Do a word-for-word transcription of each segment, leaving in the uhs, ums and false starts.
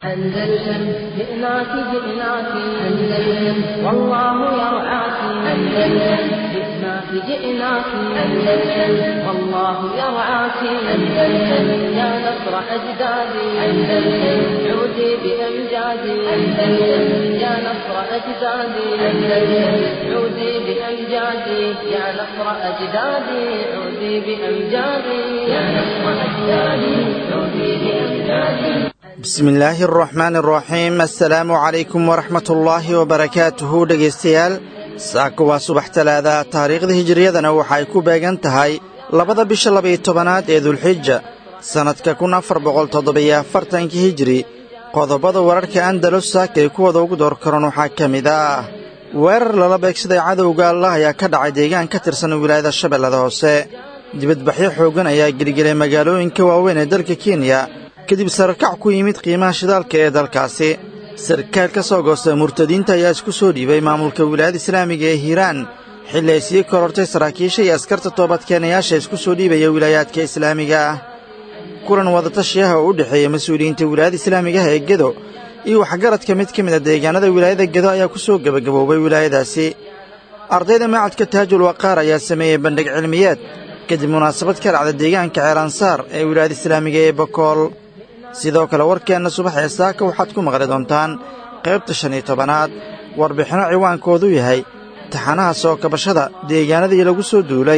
أندلسن جئناك جئناك أندلسن والله يرعاك أندلسن جئناك جئناك أندلسن والله يرعاك أندلسن يا نصر أجدادي أندلسن عودي بأمجادي أندلسن يا نصر أجدادي أندلسن عودي بأمجادي يا نصر أجدادي عودي بأمجادي يا نصر أجدادي عودي بأمجادي. بسم الله الرحمن الرحيم. السلام عليكم ورحمة الله وبركاته. dhegeystayaal saako waa subax talaada taariikhda hijriyadana waxay ku beegan tahay labada bisha laba iyo tobanaad ee Dhulxijja sanadka kun afar boqol toddoba iyo afartan hijri. qodobada wararka Andalus saakay kuwada ugu door karan waxaa kamid ah weerar lala beegsaday cadowga Allah ayaa ka dhacay deegaan ka tirsan wilaayada Shabeellada Hoose. dibadbaxyo xoogan ayaa gilgilay magaalooyinka waaweyn ee dalka Kenya kadib sarakac ku yimid qiimaha shidaalka ee dalkaasi. sarkaal ka soo goostay murtadiinta ayaa isku soo dhiibay maamulka wilaayada islaamiga ee Hiiraan xilli ay sii korortay saraakiisha iyo askarta toobadkeenayaasha isku soo dhiibaya wilaayaadka islaamiga ah. kulan wadatashiyaha oo u dhexeeya mas-uuliyiinta wilaayada islaamiga ah ee Gedo iyo waxgaradka mid ka mid ah deegaanada wilaayada Gedo ayaa ku soo gabagaboobay wilaayadaasi. ardayda macadka Taajul Waqaar ayaa sameeyay bandhig cilmiyeed kadib munaasabad ka dhacday deegaanka Ceelansaar ee wilaayada islaamiga ee Bakool. sidoo kale warkeenna subax ee saaka waxaad ku maqli doontaan qaybta shan iyo tobanaad warbixino ciwaankoodu yahay taxanaha soo kabashada deegaanadii lagu soo duulay.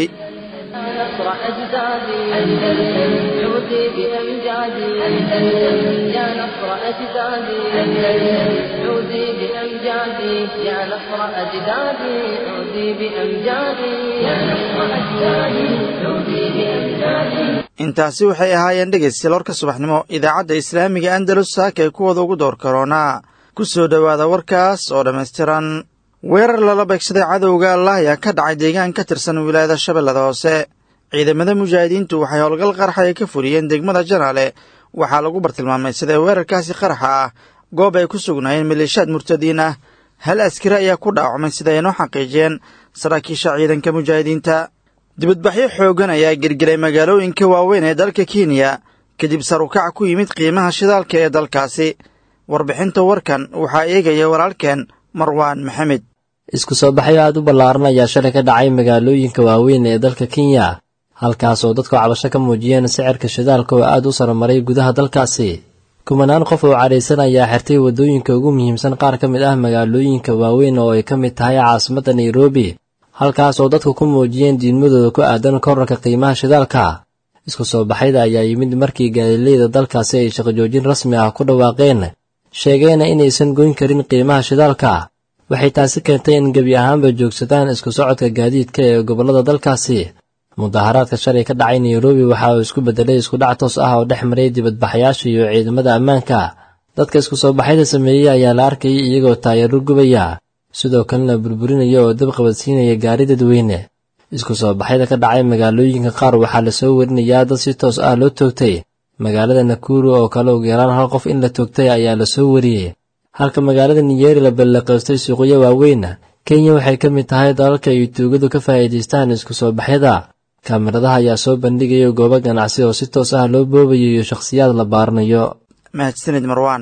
intaasi waxay ahaayeen dhegaystayaal warka subaxnimo idaacadda islaamiga Andalus saaka ee kuwada ugu door karoonaa ku soo dhowaada warkaas oo dhammaystiran. weerar lala beegsaday cadowga Allah ayaa ka dhacay deegaan ka tirsan wilaayada Shabeellada Hoose. ciidamada mujaahidiintu waxay howlgal qaraxa ka furiyeen degmada Janaale. waxaa lagu bartilmaamay sida weerarkaasi qaraxa ah goob ay ku sugnaayeen maleeshiyaad murtadiin ah. hal askari ayaa ku dhaawacmay sida ay noo xaqiijiyeen saraakiisha ciidanka mujaahidiinta. dibadbaxyo xoogan ayaa girgiray magaalooyinka waaweyn ee dalka Kenya kadib sarukac ku yimid qiimaha shidaalka ee dalkaasi. warbixinta warkan waxaa eegaya walaalkeen Marwaan Maxamed. isku soo baxyo aad u ballaaran ayaa shalay ka dhacay magaalooyinka waaweyn ee dalka Kenya halkaas oo dadku cabasho ka muujiyeen sicirka shidaalka oo aad u saramaray gudaha dalkaasi. kumanaan qof oo careysan ayaa xirtay wadooyinka ugu muhiimsan qaar ka mid ah magaalooyinka waaweyn oo ay ka mid tahay caasimadda Nairobi halkaas oo dadku ku muujiyeen diidmadooda ku aadan kororka qiimaha shidaalka. isku soo baxayda ayaa yimid markii gaadiidleyda dalkaasi ay shaqo joojin rasmi ah ku dhawaaqeen sheegayna inaysan goyn karin qiimaha shidaalka. waxay taasi keentay in gebi ahaanba joogsadaan isku socodka gaadiidka ee gobollada dalkaasi. mudaharaadka shalay ka dhacay Nairobi waxa uu isku bedelay isku dhac toos ah oo dhex maray dibadbaxayaasha iyo ciidamada ammaanka. dadka isku soo baxayda sameeyay ayaa la arkayay iyagoo taayaro gubaya sidoo kalena burburinaya oo dab qabadsiinaya gaari dadweyne. isku soo baxayda ka dhacay magaalooyinka qaar waxaa la soo warinayaa dad si toos ah loo toogtay. magaalada Nakuru oo kale ugu yaraan hal qof in la toogtay ayaa la soo wariyey halka magaalada Nyeri la ballaqaystay suuqyo waaweyn. Kenya waxay ka mid tahay dalalka ay tuugadu ka faa'iideystaan isku soo baxyada. kaamiradaha ayaa soo bandhigaya goobo ganacsi oo si toos ah loo boobayo iyo shakhsiyaad la baaranayo. mahadsanid Marwaan.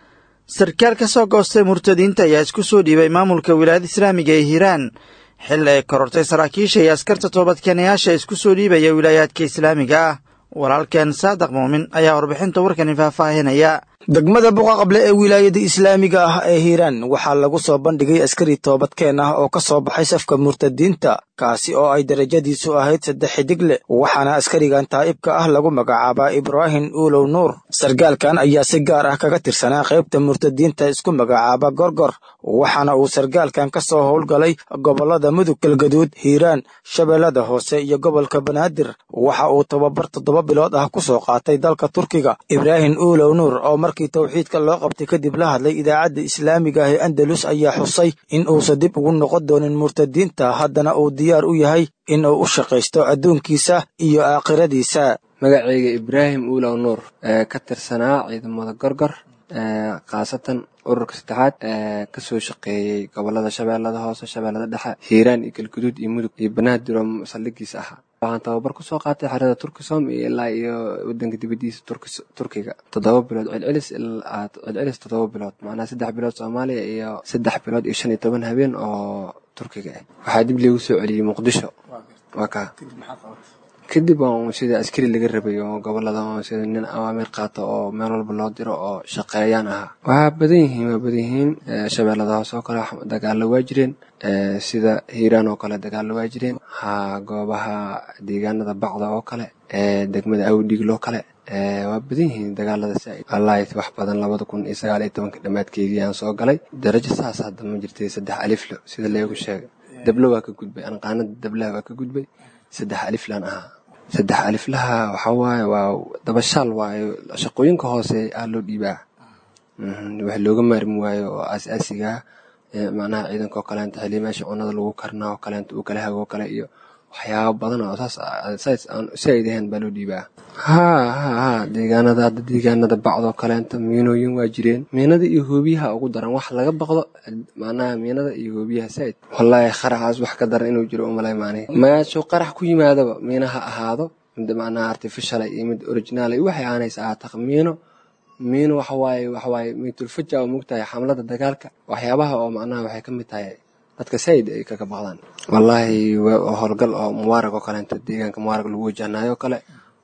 sarkaal ka soo goostay murtadiinta ayaa isku soo dhiibay maamulka wilaayada islaamiga ee Hiiraan xilli ay korortay saraakiisha iyo askarta toobadkeenayaasha isku soo dhiibaya wilaayaadka islaamiga ah. walaalkeen Saadaq Muumin ayaa warbixinta warkan faahfaahinaya. degmada Buqaqable ee wilaayada islaamiga ah ee Hiiraan waxaa lagu soo bandhigay askari toobadkeen ah oo ka soo baxay safka murtadiinta kaasi oo ay darajadiisu ahayd saddex xidigle waxaana askarigan taa'ibka ah lagu magacaabaa Ibrahim Ulow Nuur. sargaalkan ayaa si gaar ah kaga tirsanaa qaybta murtadiinta isku magacaaba Gorgor waxaana uu sargaalkan ka soo howlgalay gobollada Mudug, Galgaduud, Hiiraan, Shabeellada Hoose iyo gobolka Banaadir. waxa uu tababar toddoba bilood ah ku soo qaatay dalka Turkiga. Ibrahim Ulow Nuur oo markii tawxiidka loo qabtay kadib la hadlay idaacadda islaamiga ah ee Andalus ayaa xusay in uusan dib ugu noqon doonin murtadiinta haddana uu diyaar u yahay in uu u shaqaysto adduunkiisa iyo aakhiradiisa. magacayga Ibrahim Ulow Nuur ee ka tirsanaa ciidamada Gorgor ee khaasatan ururka saddexaad ee ka soo shaqeeyay gobollada Shabeellada Hoose, Shabeellada Dhexe, Hiiraan iyo Galgaduud iyo Mudug iyo Banaadir oo saldhigiisa ahaa. waxaan tababar ku soo qaatay xerada Turkisom ilaa iyo wadanka dibadiisa Turkiga toddoba bilood celcelis ilaa celcelis toddoba bilood macnaha saddex bilood Soomaaliya iyo saddex bilood iyo shan iyo toban habeen oo Turkiga ah waxaa dib loogu soo celiyay Muqdisho waa ka kadib waan sida askari laga rabay oo gobolada oo sida nin awaamir qaato oo meel walba loo diro oo shaqeeyaan ah waa badan yihiin waa badan yihiin shabeellada hoose oo kale dagaalo waa jireen sida Hiiraan oo kale dagaalo waa jireen ha goobaha deegaanada bacda oo kale degmada Awdhig loo kale waa badan yihiin dagaalada saaid wallahi wax badan labada kun iyo sagaal iyo toban dhamaadkeedii aan soo galay darajo saas hadda ma jirtay saddex alif sida leeyahay sheegay dablo waa ka gudbay aan qaanada dablaha waa ka gudbay saddex alif laan ah saddex alif laha waxa waaye waa dabashaal waayo shaqooyinka hoose aa loo dhiibaa wax looga maarmi waayo oo asaasiga macnaha ciidanka oo kale inta xilimeesha cunada lagu karnaa oo kale inta uu kala hago kale iyo waxyaabo badan oo saas saas aan saydeen baa loo dhiibaa ha ha deegaanada deegaanada bacdo kale inta miinooyin waa jireen miinada iyo hoobiyaha ugu daran wax laga baqdo macnaha miinada iyo hoobiyaha sayd wallahi qaraxaas wax ka daran inuu jiro umalay maani ma soo qarax ku yimaadaba miinaha ahaado mid macnaha artificial iyo mid original iyo waxay aanaysaa taqmiino miino waxa waaye waxa waaye miitul fajaa oo mugtahay xamlada dagaalka waxyaabaha oo macnaha waxay ka mid tahay dadka sayd ay ka baqdaan wallahi howlgal oo muwaarag oo kale inta deegaanka muwaarag lagu wajahnayo kale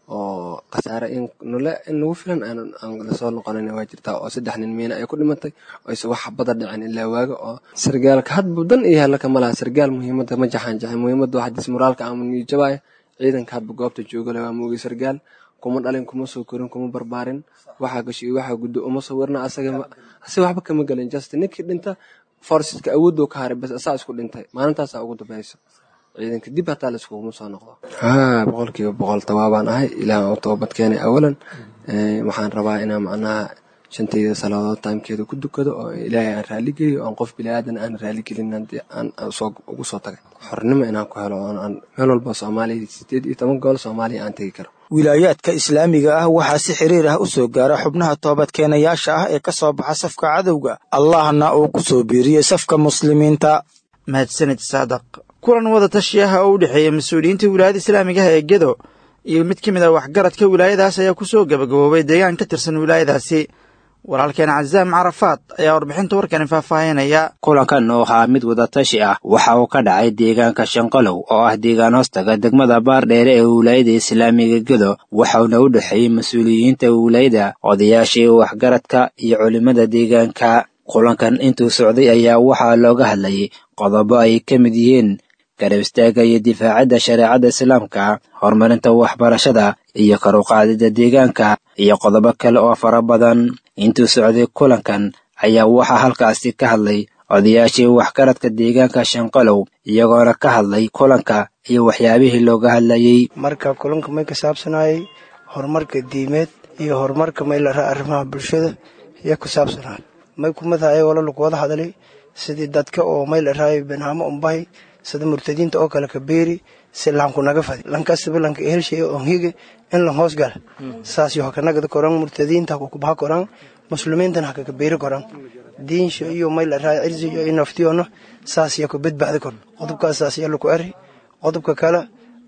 oo qasaare in nole in lagu filan aan aan la soo noqonin waa jirtaa oo saddex nin miina ay ku dhimatay oo is wax bada dhicin ilaa waaga oo sargaalka had budan iyo halka malaha sargaal muhiimada ma jaxan jaxan muhiimada waxa dis moraalka ama niyajabay ciidanka had goobta jooga laba muugi sargaal kuma dhalin kuma soo korin kuma barbaarin waxa gashay waxa gudo uma soo warna asaga asii waxba kama galin just ninkii dhinta forceska awoodoo ka haray bas asaa isku dhintay maalintaas ugu dambayso ciidanka dib hataa la isku soo noqdo ha boqolkiiba boqol tawaabaan ahay ilaa oo toobad keenay awalan waxaan rabaa inaan macnaha shanteeda salaadood taamkeeda ku dukado oo ilaahay aan raali geliyo oo qof bilaadan aan raali gelin aan soo ugu soo tagay xornimo inaan ku helo aan meel walba Soomaaliya sideed iyo toban gobol Soomaaliya aan tagi karo wilaayaadka islaamiga ah waxaa si xiriir ah u soo gaara xubnaha toobadkeenayaasha ah ee ka soo baxa safka cadowga allahna uu ku soo biiriyey safka muslimiinta mahadsanid saadaq kulan wada tashi ah oo u dhexeeya mas'uuliyiinta wilaayada islaamiga ah ee Gedo iyo mid ka mid ah waxgaradka wilaayadaas ayaa ku soo gabagaboobay deegaan ka tirsan wilaayadaasi walaalkeen Cazaam Carafaad ayaa warbixinta warkan faahfaahinaya kulankan oo ahaa mid wada tashi ah waxa uu ka dhacay deegaanka Shanqalow oo ah deegaan hoostaga degmada Baardheere ee wilaayada islaamiga Gedo waxaana u dhaxeeyay mas'uuliyiinta wilaayada odayaasha waxgaradka iyo culimada deegaanka kulankan intuu socday ayaa waxaa looga hadlayay qodobo ay ka mid yihiin garab istaagga iyo difaacidda shareecada islaamka horumarinta waxbarashada iyo kor u qaadida deegaanka iyo qodobo kale oo fara badan intuu socday kulankan ayaa waxaa halkaasi ka hadlay odayaashii waxgaradka deegaanka Shanqalow iyagoona ka hadlay kulanka iyo waxyaabihii looga hadlayay marka kulanka may ka saabsanayay horumarka diimeed iyo horumarka may la arrimaha bulshada iyo ku saabsanay may ku madaxay wala lagu wada hadalay sidii dadka oo may la raayay banaamo umbahay sida murtadiinta oo kale ka beeri si laanku naga fadi lankaas bilanka helshay oo higa in la hoos gal saas iyo ka nagada koran murtadiinta ku baxa koran muslimiinta ha ka beeri koran diinsho iyo may la raayay cirsi iyo inaftiyono saas iyo ku badbaadi kor qodobkaas saas iyo lagu ari qodobka kale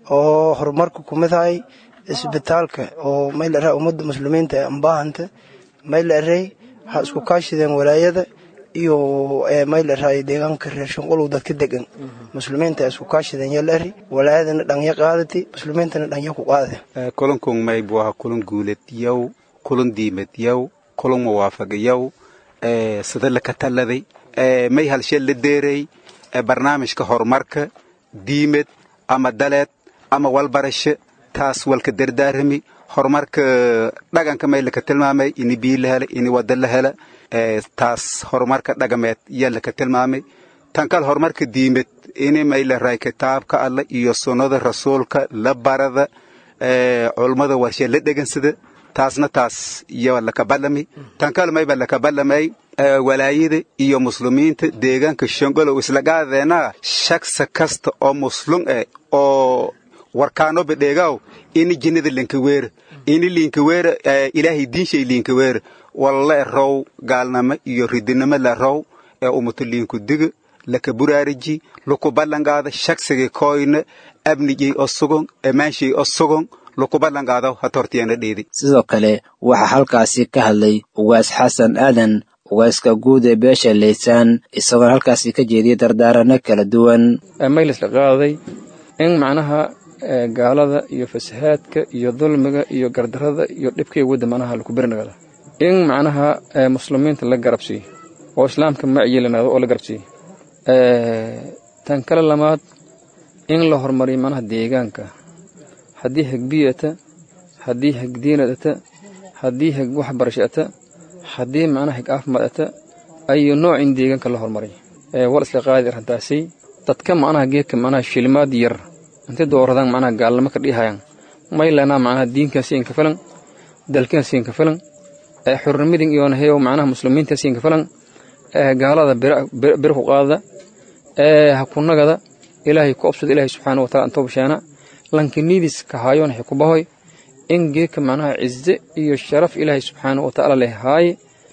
oo horumarku ku madaxay isbitaalka oo may la raayay ummadda muslimiinta ee ambaahanta may la raayay ha isku kaashideen walaayada iyo ee may la raayay deegaanka reer Shanqalow dadka degan muslimiinta isku kaashideen yalari walaayadana dhanya qaadatay muslimiintana dhanya ku qaaday kulanku may buu ahaa kulan guuleed yow kulan diimeed yow kulan muwaafaq yow ee sida la ka taladay ee may halsheel la deeray ee barnaamijka horumarka diimeed ama daleed ama walbarasho taas walka dardaarmi horumarka dhaganka may la ka tilmaamay in biil hela in wada la hela ee taas horumarka dhagameed yalla ka tilmaamay tan kale horumarka diimeed in may la raay kitaabka Allah iyo sunnada rasuulka la barada ee culimada warshe la dhegansada taasna taas iyo la ka balami tan kale may la ka balamay walaayada iyo muslimiinta deegaanka Shanqalow isla gaadeena shakhsi kasta oo muslim ah oo warkaano bedheegaw in jinnada linka weer in linka weer ilaahi diinshay linka weer wallahi raw gaalnama iyo ridinama la raw ee ummatulinku dig laka buraariji luku ballangaada shaqsigii kooyna abnigii oo sugan ammaanshii oo sugan luku ballangaada hatortiyana dheedi sidoo kale waxaa halkaasi ka hadlay ugaas xasan aadan ugaaska guud ee beesha leysaan isagoo halkaasi ka jeediyay dardaarano kala duwan maylis la qaaday in macnaha gaalada iyo fasahaadka iyo dulmiga iyo gardarada iyo dhibkii wadda macnaha lagu barnaada in macnaha muslimiinta la garabsiyo oo islaamka ma yeelanaado oo la garabsiyo tan kala lamaad in la hormariyo macnaha deegaanka haddii hagbiyata haddii hagdiinadata haddii hag waxbarashata haddii macnaha hag caafimaadata ayu noocin deegaanka la hormariyo wal isla qaadi arrintaasi dadka macnaha geedka macnaha shilmaad yar inta dooradaan macnaha gaalnimo ka dhihayaan maylana macnaha diinkaasi in ka filan dalkaasi in ka filan ee xurnimadin iyo nahayo macnaha muslimiintaasi in ka filan ee gaalada bir ku qaada ee hakunagada ilaahay ku obsad ilaahay subxaanahu wa ta'ala inta bashana lankiniidis ka hayoon ku bahoy in geedka macnaha cizze iyo sharaf ilaahay subxaanahu wa ta'ala leeyahay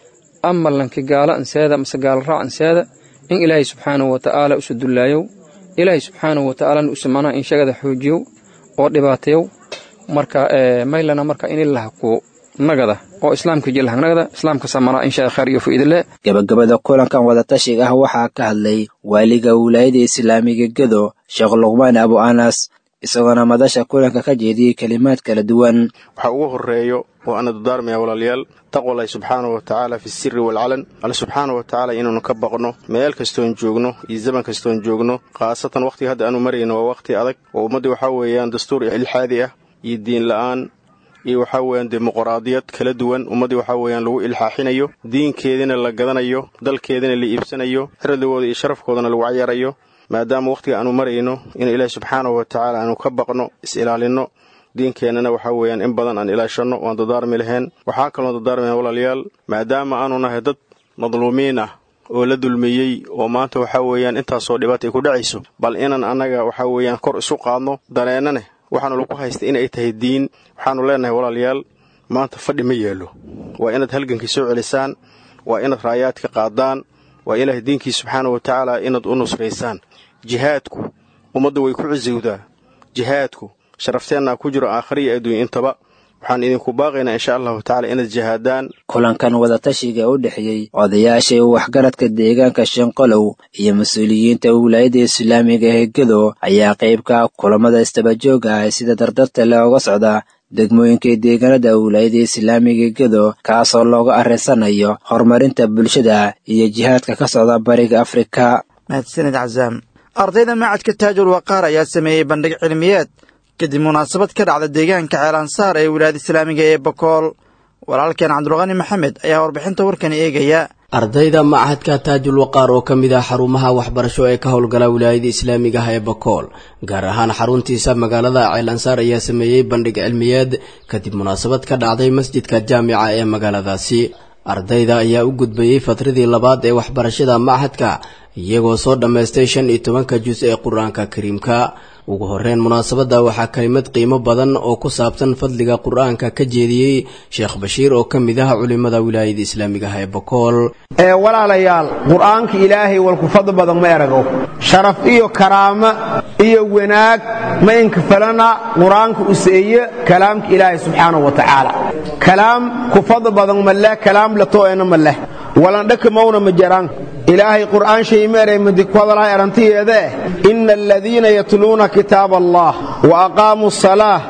amma lanki gaala ansaada mas gaal raac ansaada in ilaahay subxaanahu wa ta'ala u sudulaayo ilaahay subxaanahu wa ta'ala u samana in shaqada xoojiyo oo dhibaateeyo marka ee maylana marka in ilaaha ku nagada oo islaamka jilha nagada islaamka samana in shaa khayr iyo faa'iido gabagabada kulankan wada tashiga ah waxaa ka hadlay waaliga wilaayada islaamiga Gedo Sheekh Luqmaan Abu Anas isagoo madasha kulanka ka jeediyay kalimaad kala duwan waxa ugu horeeyo oo aan dardaarmaya walaalayaal taqwalay subxaanahu wa ta'ala fi sirri wal alan alla subxaanahu wa ta'ala inuu ka baqno meel kasto aan joogno iyo zaman kasto aan joogno qaasatan waqti hadda aanu marayno waa waqti adag oo ummaddu waxa weeyaan dastuur ilxaadi ah iyo diin la'aan iyo waxa weeyaan dimuqraadiyad kala duwan ummaddu waxa weeyaan lagu ilxaaxinayo diinkeedina la gadanayo dalkeedina la iibsanayo xiradooda iyo sharafkoodana lagu ciyaarayo maadaama waqtiga aanu marayno in ilaahay subxaanahu wa ta'ala aanu ka baqno is ilaalino diinkeenana waxa weeyaan in badan aan ilaashano oo dadaarmi lahayn waxa kale oo dadaarmay walaalayaal maadaama aanu nahay dad madluumiin ah oo la dulmiyay oo maanta waxa weeyaan intaas oo dhibaato ay ku dhacayso bal inaan anaga waxa weeyaan kor isu qaadno dareenane waxaanu lagu haystay in ay tahay diin waxaanu leenahay walaalayaal maanta fadhi ma yeelo waa inaad halgankii soo celisaan waa inaad raayaadka qaadaan waa ilaahay diinkii subxaanahu wa ta'ala inaad u nusraysaan jihaadku ummaddu way ku cizowdaa jihaadku sharafteena ku jiro aakhiriya adduun intaba waxaan idinku baaqaynaa insha Allahu ta'ala inaad jihaadaan kulankan wada tashiga u dhaxeeyay odayaasha waxgaradka deegaanka Shanqolow iyo mas'uuliyiinta wilaayada islaamiga ee Gedo ayaa qayb ka kulamada istabajooga ah sida dardarta looga socda degmooyinka deegaanada wilaayada islaamiga ee Gedo kaasoo looga areensanayo horumarinta bulshada iyo jihaadka ka socda bariga Afrika mahadsanid Azam ardayda macadka Taajul Waqaar ayaa sameeyay bandhig cilmiyeed kadib munaasabad ka dhacda deegaanka Ceelansaar ee wilaayada islaamiga ee Bakool walaalkeen Cabdulqani Maxamed ayaa warbixinta warkan eegaya ardayda macadka Taajul Waqaar oo kamid ah xarumaha waxbarasho ee ka howlgala wilaayada islaamiga ah ee Bakool gaar ahaan xaruntiisa magaalada Ceelansaar ayaa sameeyay bandhig cilmiyeed kadib munaasabad ka dhacday masjidka jaamica ee magaaladaasi ardayda ayaa u gudbayay fatradii labaad ee waxbarashada macadka iyagoo soo dhameystay shan iyo tobanka juz ee Quraanka Kariimka ugu horreyn munaasabada waxaa kalimad qiimo badan oo ku saabsan fadliga Quraanka ka jeediyay Sheekh Bashiir oo kamid ah culimada wilaayada islaamiga ah ee Bakool ee walaalayaal Quraanka Ilaahay wal ku fadl badan ma erago sharaf iyo karaama iyo wanaag ma inka falana Quraanka u seeyo kalaamka Ilaahay subhanahu wa ta'ala kalaam ku fadl badan ma la kalaam la tooyna ma la wala dhakmawna ma jaraan إلهي قرآن شيء ميري مدك وضلها يرنتيه ذا إن الذين يتلون كتاب الله وأقاموا الصلاة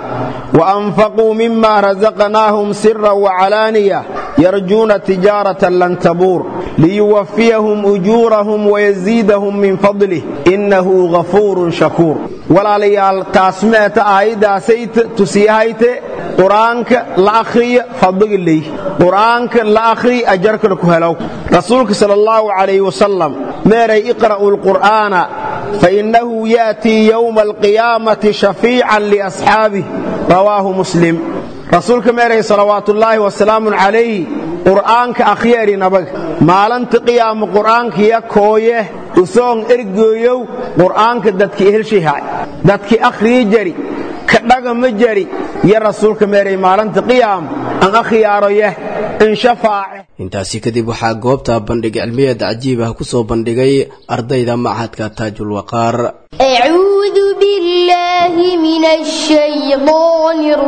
وأنفقوا مما رزقناهم سرا وعلانية يرجون تجارة لن تبور ليوفيهم أجورهم ويزيدهم من فضله إنه غفور شكور ولا ليال تاسمعت آيدا سيت تسيهايت قرآنك الأخري فضل لي قرآنك الأخري أجرك لكهلو رسولك صلى الله عليه وسلم ميري اقرأوا القرآن فإنه يأتي يوم القيامة شفيعا لأصحابه رواه مسلم رسولك ميري صلوات الله والسلام عليه قرآنك أخيري نبغ مالنت قيام قرآنك يكويه وصون إرقويو قرآنك دادك إهل شهاي دادك أخري جري kadhaga ma jari iyo rasuulka meeray maalinta qiyaam an akhyaaro yah in shafaace intaasi kadib waxaa goobta bandhig cilmiyeed cajiib ah ku soo bandhigay ardayda machadka taajul waqaar a'uudu billahi minash shaytaanir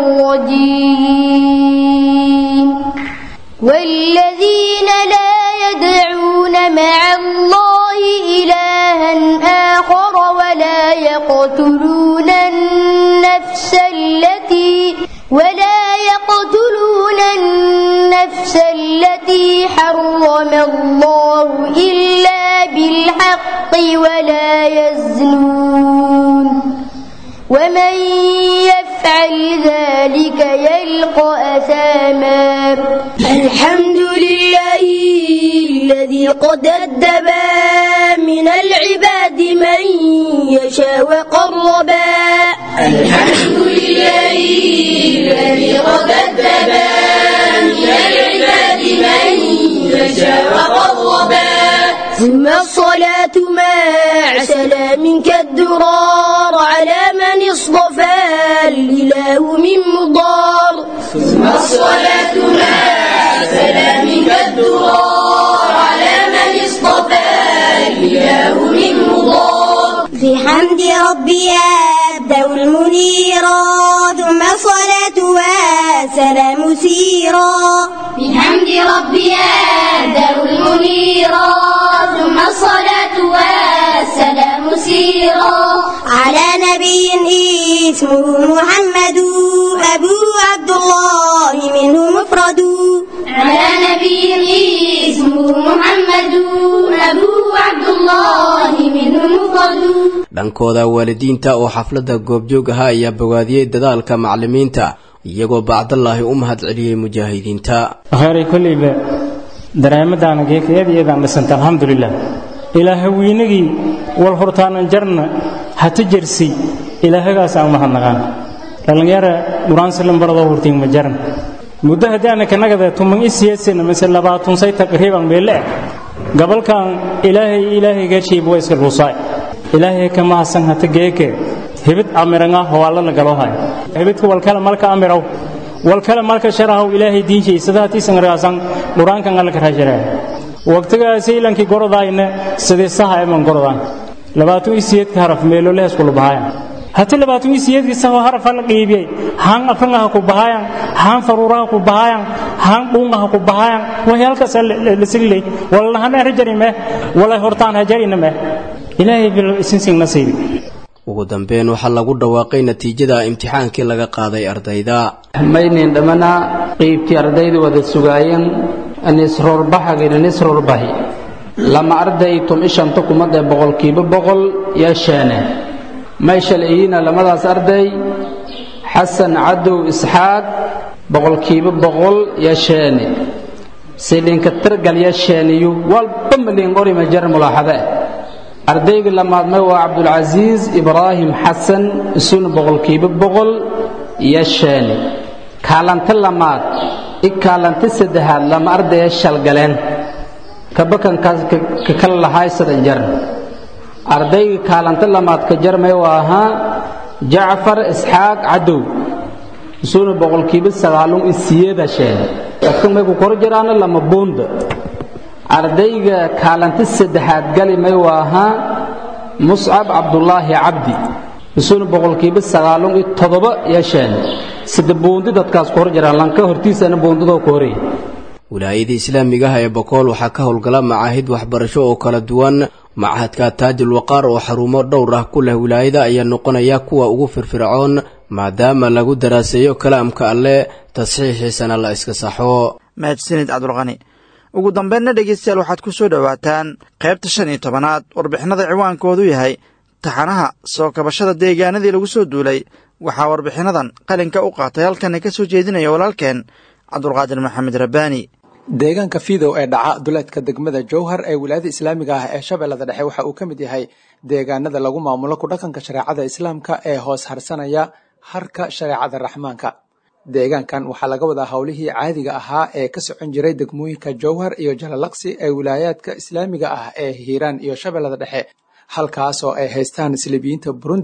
rajiim والذين لا يدعون مع الله إلها آخر ولا يقتلون النفس التي ولا يقتلون النفس التي حرم الله إلا بالحق ولا يزنون ومن يفعل ذلك يلقى أثاما الحمد لله الذي قد أدب من العباد من يشاء وقربا الحمد لله الذي قد أدب من العباد من يشاء وقربا ثم الصلاة مع سلامك الدرار على من اصطفى الإله من مضار ثم الصلاة مع سلامك الدرار على من اصطفى الإله من مضار في حمد ربي أبدأ المنيرا ثم الصلاة وسلام سيرا في حمد ربي أبدأ المنيرا ثم الصلاة والسلام سيرا على نبي اسمه محمد أبو عبد الله منه مفرد على نبي اسمه محمد أبو عبد الله منه مفرد dhankooda waalidiinta oo xafladda goobjoog ahaa ayaa bogaadiyey dadaalka macallimiinta iyagoo bacdallaahi u mahad celiyey mujaahidiinta khayray kulliba dareemadana geekayadiyadaan dhisanta alxamdulilah ilaaha weynagii wal hortaanan jarna hata jersi ilaahagaasaan u mahadnaqaan dhallinyara qur-aansilan baradoo hortiin ma jaran muddo haddaana kanagada tuman isiyeesana mise labaatun say taqriiban meele gabalkan ilaahay ilaahay gaashiib way iska ruusaay ilaahay ka mahadsan hata geeke hibid amiranga hawala la galo hay hibidka wal kala malka amiraw wal kala malka sharahu ilaahay diinjiisada tiisan raasan quraankan alla ka rajara waqtigaas ilankii gorodayna sidee saha ay man gorodaan labaatan iyo sideed ka haraf meelo lees kula bahayaan hata labaatan iyo sideed ka saha haraf la qiibiyay haan afanga ku bahayaan haan faruuraha ku bahayaan haan dhunga ku bahayaan waxyaalkaas la silay wallahi rajarime wala hortaan hajarina ilaahay bil isinsin nasiibi ugu dambeyn waxaa lagu dhawaaqay natiijada imtixaankii laga qaaday ardayda maynin dhamana qeybtii ardaydu wada sugaayeen anisroor baxagina nisroor bahi lama arday tum ishanta kumada boqolkiiba boqol yeesheene mayshalayina lamadaas arday xasan cadow isxaaq boqolkiiba boqol yeesheene silinka targal yeesheeniyu walba malin qorima jar mulaaxada ardayga lamaadna waa cabdulcasiis ibraahim xasan isuna boqolkiiba boqol yeesheene kaalanta lamaad i kaalanta saddexaad lama ardaya shalgaleen kabakankaas ka kala lahaay sadan jar ardayga kaalanta lamaad ka jarmay waa ahaa jacfar isxaaq cadow isuna boqolkiiba sagaalun i siyeeda sheene dadka may ku kor jiraana lama buunda ardayga kaalanta saddexaad galimay waa ahaa muscab cabdulaahi cabdi isuna boqolkiiba sagaalun iyo toddoba yeesheen sida buundi dadkaas ku hor jiraan lanka hortiisana buundadoo ku horeeyay wilaayada islaamiga ah ee bokool waxaa ka howlgala macaahid waxbarasho oo kala duwan machadka taajul waqaar oo xarumo dhowr ah ku leh wilaayada ayaa noqonaya kuwa ugu firfircoon maadaama lagu daraaseeyo kalaamka alle tasxiixiisana la iska saxo mahadsanid cabdulqani ugu dambeynna dhegaystayaal waxaad ku soo dhowaataan qaybta shan iyo tobanaad warbixinada ciwaankoodu yahay taxanaha soo kabashada deegaanadii lagu soo duulay waxaa warbixinadan qalinka u qaatay halkana ka soo jeedinaya walaalkeen cabdulqaadir maxamed rabbaani deegaanka fiidow ee dhaca duleedka degmada jowhar ee wilaayada islaamiga ah ee shabeellada dhexe waxa uu ka mid yahay deegaanada lagu maamulo ku dhaqanka shareecada islaamka ee hoos harsanaya harka shareecada raxmaanka deegaankan waxaa laga wadaa howlihii caadiga ahaa ee ka socon jiray degmooyinka jowhar iyo jalalaqsi ee wilaayaadka islaamiga ah ee hiiraan iyo shabeellada dhexe halkaasoo ay haystaan isliibiyiinta burundi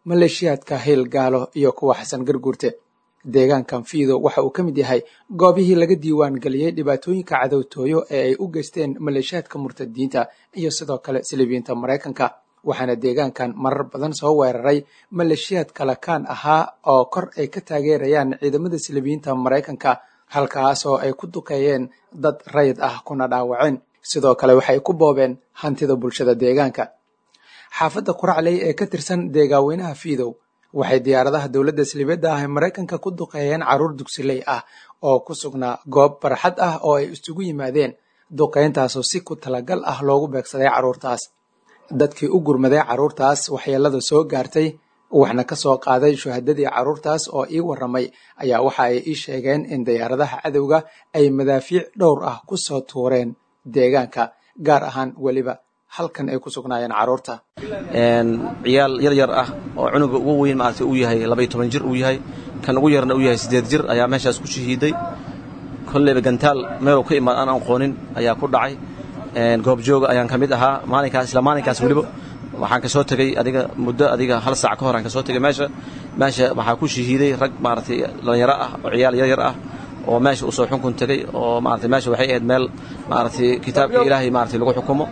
maleeshiyaadka hiilgaalo iyo kuwa xasan garguurte deegaankan fiido waxa uu ka mid yahay goobihii laga diiwaan geliyey dhibaatooyinka cadowtooyo ee ay u geysteen maleeshiyaadka murtadiinta iyo sidoo kale silibiyiinta maraykanka waxaana deegaankan marar badan soo weeraray maleeshiyaad kalakaan ahaa oo kor ay ka taageerayaan ciidamada silibiyiinta maraykanka halkaas oo ay ku duqeeyeen dad rayid ah kuna dhaawaceen sidoo kale waxay ku boobeen hantida bulshada deegaanka xaafadda quracley ee ka tirsan deegaaweynaha fiidow waxay diyaaradaha dowladda silibeedda ah ee maraykanka ku duqeeyeen carruur dugsiley ah oo ku sugnaa goob barxad ah oo ay isugu yimaadeen duqeyntaasoo si ku talagal ah loogu beegsaday carruurtaas dadkii u gurmaday carruurtaas waxyeellada soo gaartay waxna ka soo qaaday shuhadadii carruurtaas oo ii warramay ayaa waxa ay ii sheegeen in diyaaradaha cadowga ay madaafiic dhowr ah ku soo tuureen deegaanka gaar ahaan weliba halkan ay ku sugnaayeen carruurta ciyaal yar yar ah oo cunuga ugu weyn maaragtay uu yahay labaiyo toban jir uu yahay kan ugu yarna uu yahay siddeed jir ayaa meeshaas ku shahiiday kolleyba gantaal meeluu ka imaad aan aqoonin ayaa ku dhacay goobjooga ayaan ka mid ahaa maalinkaas isla maalinkaas weliba waxaan ka soo tegey adiga muddo adiga hal saac ka hor aan ka soo tegey meesha meesha waxaa ku shahiiday rag maaragtay dhallinyaro ah oo ciyaal yar yar ah oo meesha uu soo xunkun tegey oo maaragtay meesha waxay ahayd meel maaragtay kitaabka ilaahay maaragtay lagu xukumo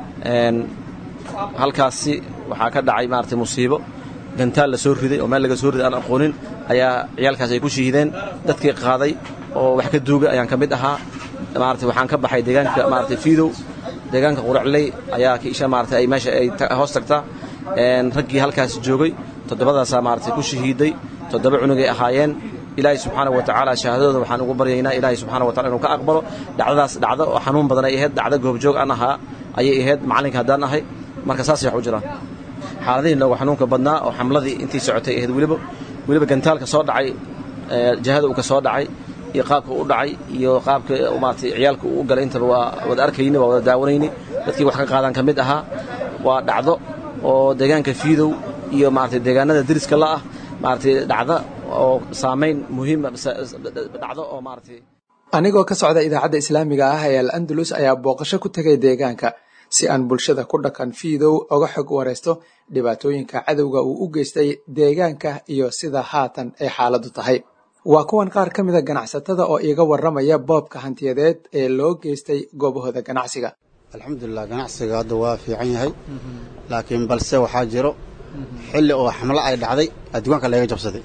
halkaasi waxaa ka dhacay maaragtay musiibo gantaal la soo riday oo meel laga soo riday aan aqoonin ayaa ciyaalkaas ay ku shahiideen dadkii qaaday oo wax ka duuga ayaan ka mid ahaa maaragtay waxaan ka baxay deegaanka maaragtay fiidow deegaanka quracley ayaa kiisha maaragtay ay meesha ay hoos tagtaa raggii halkaas joogay toddobadaasaa maaragtay ku shahiiday toddoba cunugay ahaayeen ilaahay subxaanahu wa tacaala shahaadadooda waxaan ugu baryaynaa ilaahay subxaanahu wa tacala inuu ka aqbalo dhacdadaas dhacdo oo xanuun badan ay ahayd dhacdo goobjoog aan ahaa ayay ahayd macalinka haddaan ahay marka saasay wax u jiraan xaaladihii noogu xanuunka badnaa oo xamladii intii socotay ahayd weliba weliba gantaalka soo dhacay jahada uu ka soo dhacay iyo qaabka u dhacay iyo qaabka maaragtay ciyaalka uu u galay intaba waa wada arkayni waa wada daawanayni dadkii wax ka qaadaan ka mid ahaa waa dhacdo oo deegaanka fiidow iyo maaragtay deegaanada deriska la ah maaragtay dhacdo oo saamayn muhiima dhacdo oo maaragtay anigoo ka socda idaacadda islaamiga ah ee al andalus ayaa booqasho ku tegay deegaanka si aan bulshada ku dhaqan fiidow oga xog waraysto dhibaatooyinka cadowga uu u geystay deegaanka iyo sida haatan ay xaaladdu tahay waa kuwan qaar ka mida ganacsatada oo iiga warramaya boobka hantiyadeed ee loo geystay goobahooda ganacsiga alxamdulilah ganacsiga hadda waa fiican yahay laakiin balse waxaa jiro xilli oo xamlo ay dhacday adduunka laga jabsaday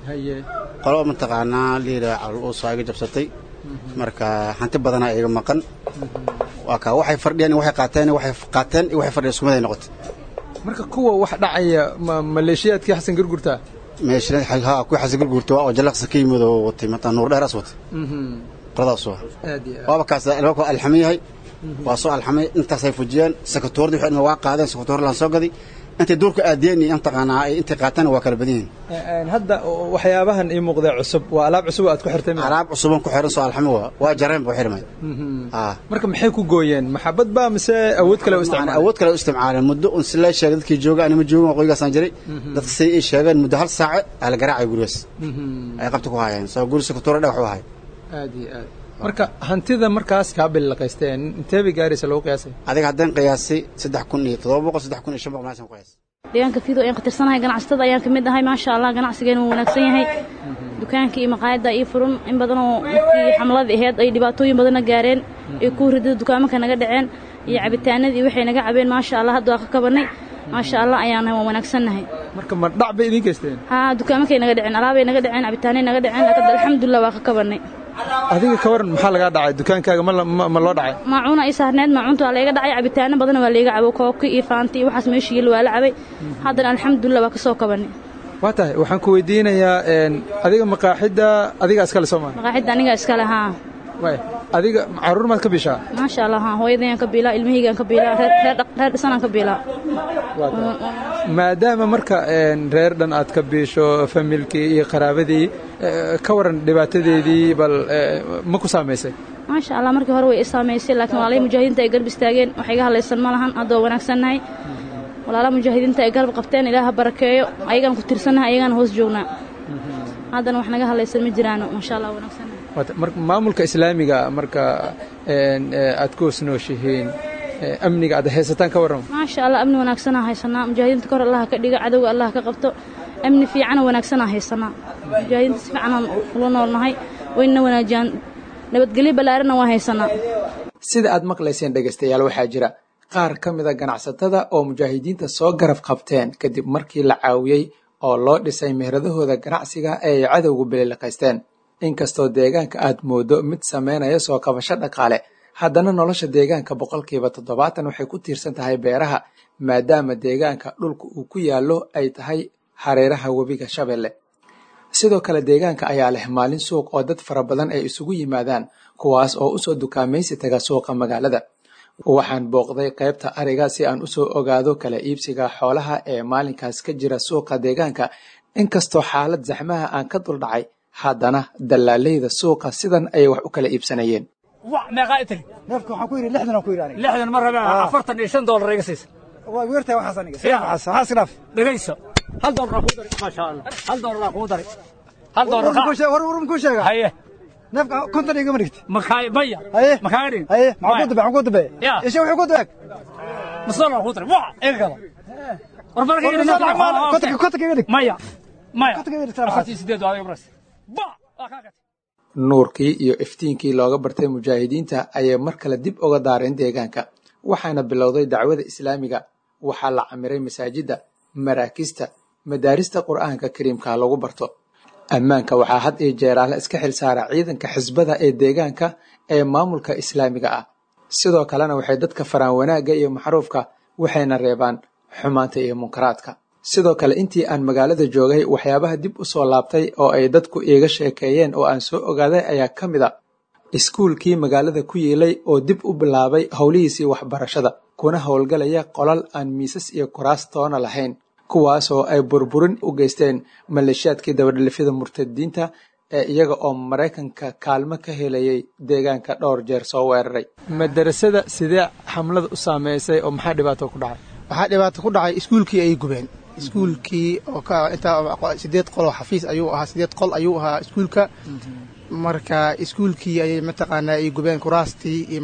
qolo mataqaanaa liira caluusa iga jabsatay marka hanti badanaa iga maqan waa ka waxay fardhiyeen waxay qaateen waxay qaateen waxay fardhiyeen sumaday noqotay marka kuwa wax dhacaya maleeshiyaadkii xasan gargurta meeshana ha ku xasan gargurta oo jalaqsa ka yimid oo watay mata nuur dheer aswat qoladaas waa waaba kaas albaabka alxamiyahay waa soo alxamay intaasay fujiyeen sakatoordi waxay waa qaadeen sakatoor laan soo gaday inta duurka aadeen iyo taqaanaa ay inta qaataan waa kala badan yihiin hadda waxyaabahan ii muuqda cusub waa alaab cusub aad ku xirtay alaab cusub ku xiran soo alxamo waa waa jareen buu xirmay ah marka maxay ku gooyeen maxabad ba mise awood kale u isticmaalaan awood kale u isticmaalaan muddo un si la sheegay dadkii jooga anima joogan qoygaas aan jiray dadka say ay sheegeen muddo hal saac ala garaacay gurigaas ay qabta ku hayeen soo guriga ku toora dhagax wahay aad iyo aad marka hantida markaas ka bilaqaysteen intee bay gaaraysa loo qiyaasay adiga haddaan qiyaasay saddex kun iyo todoba boqol saddex kun iyo shan boqol maasan qiyaas deegaanka fiidow ayaan qatirsanahay ganacsatada ayaan ka mid ahay maasha Allah ganacsigeenu wuu wanaagsan yahay dukaanka iyo maqaayada iyo furum in badan oo markii xamlada ahayd ay dhibaatooyin badan gaareen ee ku ridada dukaamada naga dhaceen iyo cabitaanadii waxay naga cabeen maasha Allah hadda waa ka kabanay maasha Allah ayaan wanaagsannahay marka ma dhac bay idin geysteen ha dukaamada naga dhaceen alaabay naga dhaceen cabitaanay naga dhaceen laakiin alxamdulillah waa ka kabanay adiga ka waran maxaa laga dhacay dukaankaaga ma loo dhacay maacuuna ay saarneed maacuunta waa laga dhacay cabitaano badan waa laga cabo kooki iyo faanti iyo waxaas meeshii yeel waa la cabay haddana alxamdulillah waa ka soo kabanay waa tahay waxaan ku weydiinayaa adiga maqaaxida adiga iskale Soomaali maqaaxida aniga iskale ha way adiga caruur maad ka bishaa maasha Allah ha hooyadeen ka biila ilmahaygan ka biila reer reer dhisanaan ka biila maadaama marka reer dhan aad ka biisho familkii iyo qaraabadii ka waran dhibaatadeedii bal ma ku saameysay maasha Allah markii hore way saameysay laakiin walaalay mujaahidiinta ay garb istaageen waxay ga halaysan ma lahan hadda wanaagsannahay walaalaha mujaahidiinta ay garb qabteen ilaaha barakeeyo ayagan ku tirsanahay ayagan hoos joognaa haddana wax naga halaysan ma jiraan maasha Allah wanaagsannahay maamulka islaamiga marka aad ku snooshihiin amniga aad haysataan ka warrama maasha allah amni wanaagsanaa haysanaa mujaahidiinta kor allah ka dhiga cadowga allah ka qabto amni fiican wanaagsanaa haysanaa mujaahidiinta si fiican ula noolnahay wayna wanaajiyaan nabadgelyo ballaaranna waa haysanaa sida aad maqlayseen dhegaystayaal waxaa jira qaar ka mida ganacsatada oo mujaahidiinta soo garab qabteen kadib markii la caawiyey oo loo dhisay meheradahooda ganacsiga ee ay cadowgu biliiliqaysteen inkastoo deegaanka aad moodo mid sameynaya soo kabasho dhaqaale haddana nolosha deegaanka boqolkiiba toddobaatan waxay ku tiirsan tahay beeraha maadaama deegaanka dhulka uu ku yaallo ay tahay hareeraha webiga shabeelle sidoo kale deegaanka ayaa leh maalin suuq oo dad fara badan ay isugu yimaadaan kuwaas oo usoo dukaamaysi taga suuqa magaalada waxaan booqday qaybta ariga si aan usoo ogaado kala iibsiga xoolaha ee maalinkaas ka jira suuqa deegaanka inkastoo xaalad zaxmaha aan ka duldhacay haddana dallaaleyda suuqa sidan ayay wax u kala iibsanayeen meeqaa itiri neefka waxaan ku yidhi lixdan aan ku yidhi aniga lixdan ma rabaa afartan iyo shan doolar iga siisa waa weertaa waxaas aniga waxaas waxaas dhaaf dhegayso hal doolar aan kuu dari maasha allah hal doolar aan kuu dari hal doolar war war ku sheega haye neefka konton igama dhigti makaay maya haye makaaga dhigin haye maxaa ku dabe maxaa ku dabe isha wuxuu ku dabe masala aan kuu dari waa iga gala war markay konton konton iga dhig maya maya afartii sideed waa iga baras ba waa kaa gatay nuurkii iyo iftiinkii looga bartay mujaahidiinta ayay mar kale dib uga daareen deegaanka waxaana bilowday dacwada islaamiga waxaa la camiray masaajidda maraakista madaarista qur'aanka kariimka lagu barto ammaanka waxaa had iyo jeeraale iska xil saara ciidanka xisbada ee deegaanka ee maamulka islaamiga ah sidoo kalena waxay dadka faraan wanaagga iyo maxruufka waxayna reebaan xumaanta iyo munkaraadka sidoo kale intii aan magaalada joogay waxyaabaha dib u soo laabtay oo ay dadku iiga sheekeeyeen oo aan soo ogaaday ayaa ka mid a iskuulkii magaalada ku yiilay oo dib u bilaabay howlihiisii waxbarashada kuna howlgalaya qolal aan miisas iyo kuraas toona lahayn kuwaasoo ay burburin u geysteen maleeshiyaadkii dabadhelifyada murtadiinta ee iyaga oo maraykanka kaalmo ka helayay deegaanka dhowr jeer soo weeraray madarasada sidee xamlada u saameysay oo maxaa dhibaato ku dhacay waxaa dhibaato ku dhacay iskuulkii ay gubeen iskuulkii oo ka inta sideed qol oo xafiis ayuu ahaa sideed qol ayuu ahaa iskuulka marka iskuulkii ayay mataqaanaa ay gubeen kuraastii iyo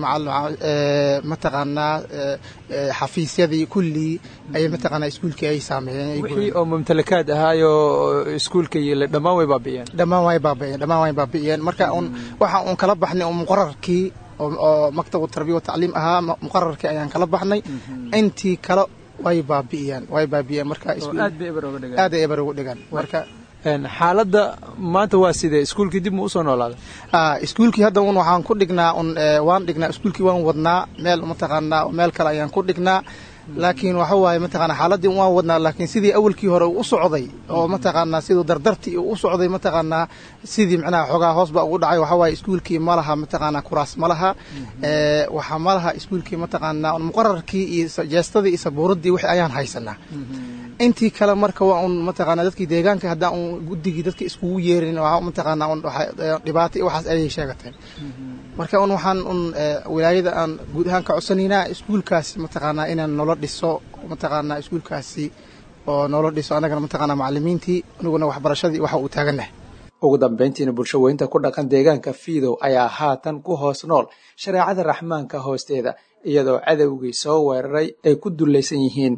mataqaanaa xafiisyadii kullii ayay mataqaanaa iskuulkii ay saameeyeen wixii oo mumtalakaad ahaayoo iskuulka yile dhammaan way baabi'iyeen dhammaan way baabi'iyeen dhammaan way baabi'iyeen marka un waxa un kala baxnay un muqararkii oo maktabu tarbiya wa tacliim ahaa muqararkii ayaan kala baxnay intii kale way baabi'iyeen way baabi'iyeen marka aad ay eber ugu dhigaan marka xaaladda maanta waa sidee iskuulkii dib mu usoo noolaaday iskuulkii hadda un waxaan ku dhignaa un waan dhignaa iskuulkii waan wadnaa meel mataqaanaa meel kale ayaan ku dhignaa laakiin waxa waaye mataqaanaa xaaladii waan wadnaa laakiin sidii awalkii hore uu u socday oo mataqaanaa siduu dardartii uu u socday mataqaanaa sidii macnaha xogaa hoos ba ugu dhacay waxa waaye iskuulkii ma laha mataqaanaa kuraas ma laha waxaa ma laha iskuulkii mataqaanaa muqararkii iyo jeestadii iyo sabuuradii wixii ayaan haysanaa intii kale marka waa un mataqaanaa dadkii deegaanka haddaan un guddigii dadka iskugu yeerin mataqaanaa un dhibaato iyo waxaas ayay sheegateen marka un waxaan un wilaayada aan guud ahaan ka codsanaynaa iskuulkaasi mataqaanaa inaan nolo dhiso mataqaanaa iskuulkaasi oo nolo dhiso annagana mataqaanaa macallimiintii aniguna waxbarashadii waxa uu taagannahay ugu dambayntiina bulsho weynta ku dhaqan deegaanka fiidow ayaa haatan ku hoos nool shareecada raxmaanka hoosteeda iyadoo cadowgii soo weeraray ay ku dullaysan yihiin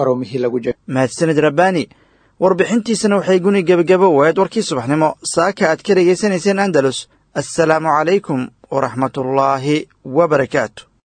mahadsanid rabbaani warbixintiisana waxay guni gebagabo waed warkii subaxnimo saaka aad ka dhegaysanayseen andalus assalaamu calaykum waraxmatullaahi wa barakaatu